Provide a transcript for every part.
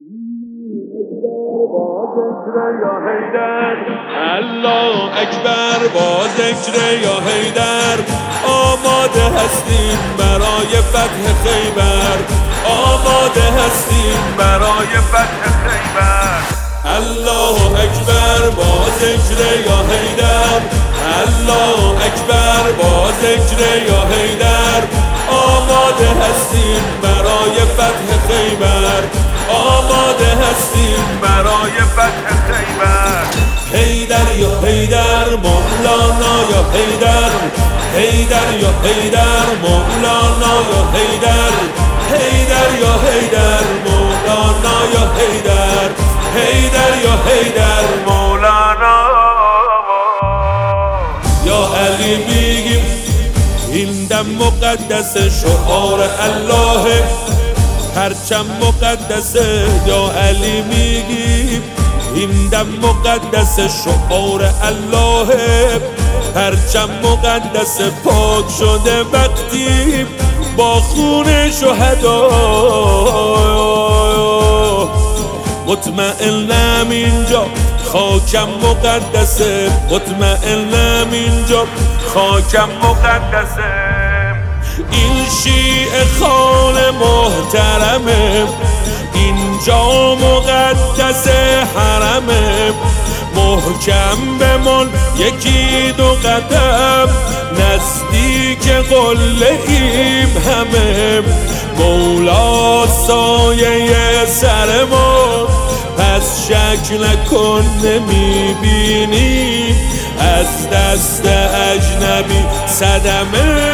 با ذکر یا حیدر، الله اکبر، با ذکر یا حیدر. آماده هستیم برای فتح خیبر، آماده هستیم برای فتح خیبر. الله اکبر، با ذکر یا حیدر، الله اکبر، با ذکر یا حیدر. آماده هستیم برای فتح خیبر، آماده هستیم برای فتح خیبر. حیدر یا حیدر، مولانا یا حیدر، حیدر یا حیدر، مولانا یا حیدر، حیدر یا حیدر، مولانا یا حیدر، حیدر یا حیدر، مولانا. یا علی میگیم این دم مقدس، شعار الله پرچم مقدسه. یا علی میگیم این دم مقدس، شعار الله پرچم مقدس. پاک شده وقتی با خون شهدا، مطمئنم اینجا خاکم مقدسه، مطمئنم اینجا خاکم مقدسه. این شیعه خان محترمه، اینجا مقدس حرمه. محکم بمان یکی دو قدم، نزدیک قله ایم همه. مولا سایه سر ما، پس شک نکن نمیبینی از دست اجنبی صدمه.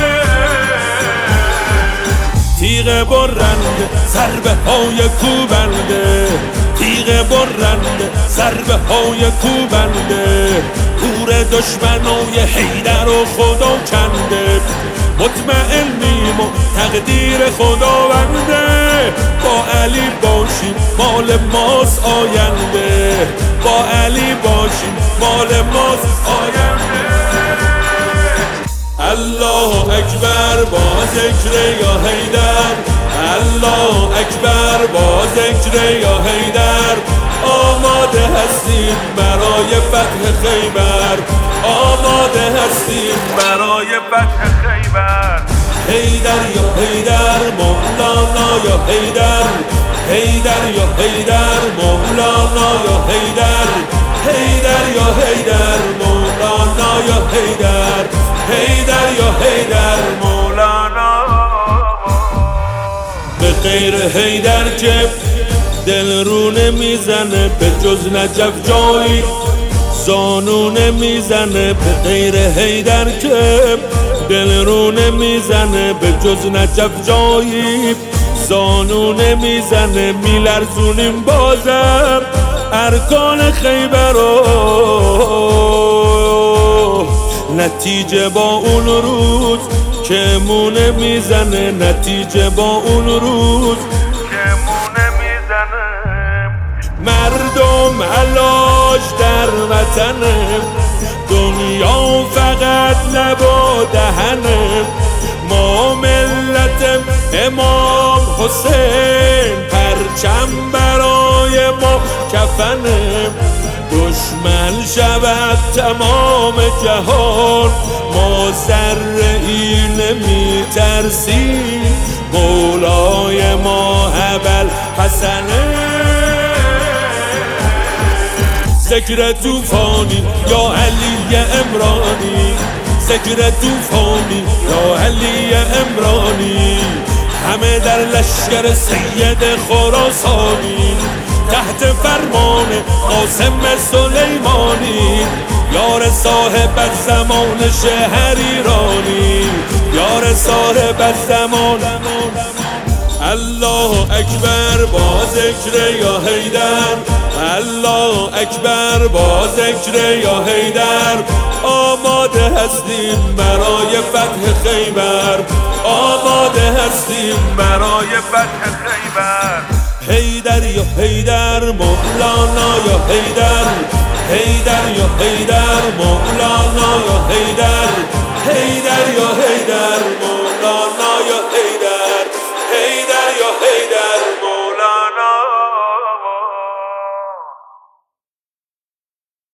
تیغ برنده ضربه های کوبنده، تیغ برنده ضربه های کوبنده. گور دشمنای حیدر و خدا کنده، مطمئنیم و تقدیر خداونده. با علی باشیم مال ماست آینده، با علی باشیم مال ماست آینده. الله اکبر، با ذکر یا حیدر، الله اکبر، با ذکر یا حیدر. آماده هستیم برای فتح خیبر، آماده هستیم برای فتح خیبر. حیدر یا حیدر، مولانا یا حیدر، حیدر یا حیدر، مولانا یا حیدر، حیدر یا حیدر، مولانا یا حیدر، حیدر یا حیدر، مولانا. به غیر حیدر که دل رو نمیزنه، به جز نجف جایی زانو نمیزنه. به غیر حیدر که دل رو نمیزنه، به جز نجف جایی زانو نمیزنه. میلرزونیم بازم ارکان خیبر رو، نتیجه با اون روز که مونه میزنه، نتیجه با اون روز که مونه میزنه. مردم علاج در وطنه، دنیا فقط لب و دهنه. ما ملت امام حسین، پرچم برای ما کفنه. دشمن شود تمام جهان، ما ذره‌ای نمی ترسیم. مولای ما ابوالحسنه. ذکر طوفانی یا علی عمرانی، ذکر طوفانی یا علی عمرانی. همه در لشکر سید خراسانی، تحت فرمان قاسم سلیمانی. یار صاحب زمان شهر ایرانی، یار صاحب زمان. الله اکبر، با ذکر یا حیدر، الله اکبر، با ذکر یا حیدر. آماده هستیم برای فتح خیبر، آماده هستیم برای فتح خیبر. حیدر یا حیدر، مولانا یا حیدر، حیدر یا حیدر، مولانا یا حیدر، حیدر یا حیدر.